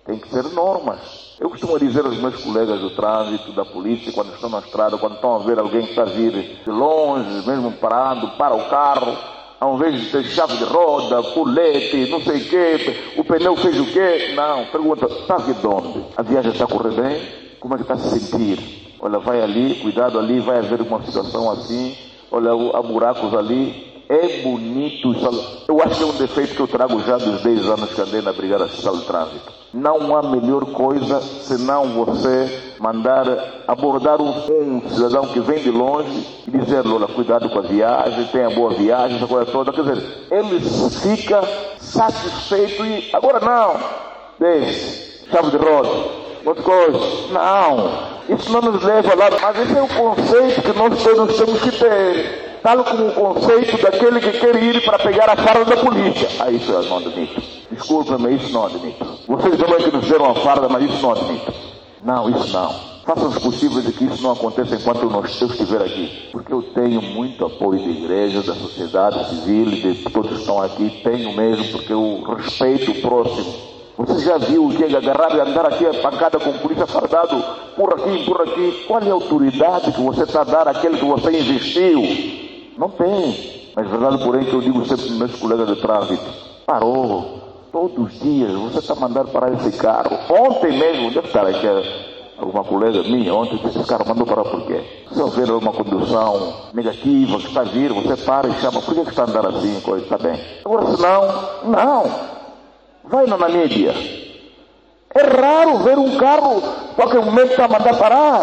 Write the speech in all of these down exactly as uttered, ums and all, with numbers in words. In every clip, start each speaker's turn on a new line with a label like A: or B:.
A: Tem que ser normas. Eu costumo dizer aos meus colegas do trânsito, da polícia, quando estão na estrada, quando estão a ver alguém que está a vir de longe, mesmo parado, para o carro, ao invés de ter chave de roda, colete, não sei o quê, o pneu fez o quê? Não, pergunta, está aqui de onde? A viagem está a correr bem? Como é que está a se sentir? Olha, vai ali, cuidado ali, vai haver uma situação assim, olha, há buracos ali. É bonito. Eu acho que é um defeito que eu trago já dos dez anos que andei na Brigada Social de Trânsito. Não há melhor coisa senão você mandar abordar um, um cidadão que vem de longe e dizer-lhe, olha, cuidado com a viagem, tenha boa viagem, essa coisa toda. Quer dizer, ele fica satisfeito e agora não, deixe, chave de roda, outra coisa, não, isso não nos leva lá, mas esse é o conceito que nós todos temos que ter. Tal como o conceito daquele que quer ir para pegar a farda da polícia. Ah, isso eu não admito. Desculpa-me, isso não admito. Vocês também que nos deram a farda, mas isso não admito. Não, isso não. Façam os possíveis de que isso não aconteça enquanto eu, não, eu estiver aqui. Porque eu tenho muito apoio da igreja, da sociedade civil, de todos que estão aqui. Tenho mesmo, porque eu respeito o próximo. Você já viu o que é agarrar e andar aqui a pancada com polícia fardado, por aqui, por aqui? Qual é a autoridade que você está a dar àquele que você investiu? Não tem. Mas verdade, porém, que eu digo sempre para meus colegas de trânsito, parou. Todos os dias você está mandando parar esse carro. Ontem mesmo, deve estar aqui alguma colega minha, ontem esse carro mandou parar por quê? Se houver uma condução negativa que está a vir, você para e chama, por que que está a andar assim? Coisa, está bem. Agora, se não, não. Vai na mídia. É raro ver um carro, qualquer momento está a mandar parar.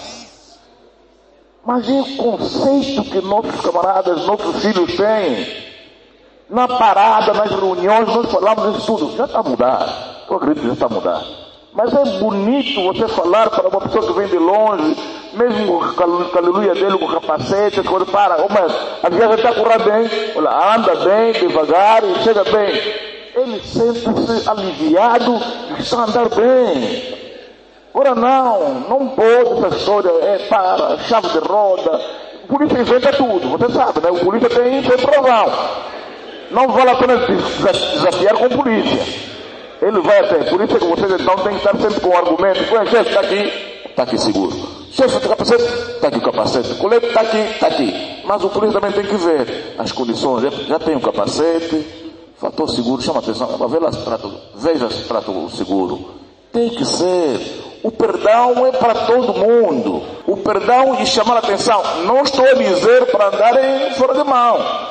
A: Mas é o conceito que nossos camaradas, nossos filhos têm. Na parada, nas reuniões, nós falamos isso tudo. Já está a mudar. Eu acredito que já está a mudar. Mas é bonito você falar para uma pessoa que vem de longe, mesmo com a aleluia dele, com o capacete, quando para, oh, mas a viagem está a correr bem, olha, anda bem, devagar e chega bem. Ele sente-se aliviado e está a andar bem. Ora não, não pode essa história, é para, chave de roda, o polícia inventa tudo, você sabe, né? O polícia tem, tem provão. Não vale a pena desafiar com a polícia. Ele vai até, por isso é que vocês então têm que estar sempre com argumentos. O chefe está aqui, está aqui seguro. Chefe de capacete, está aqui o capacete. O colete está aqui, está aqui. Mas o polícia também tem que ver as condições. Já tem o capacete, fator seguro, chama atenção, veja se trata o seguro. Tem que ser. O perdão é para todo mundo. O perdão e chamar a atenção. Não estou a dizer para andarem fora de mão.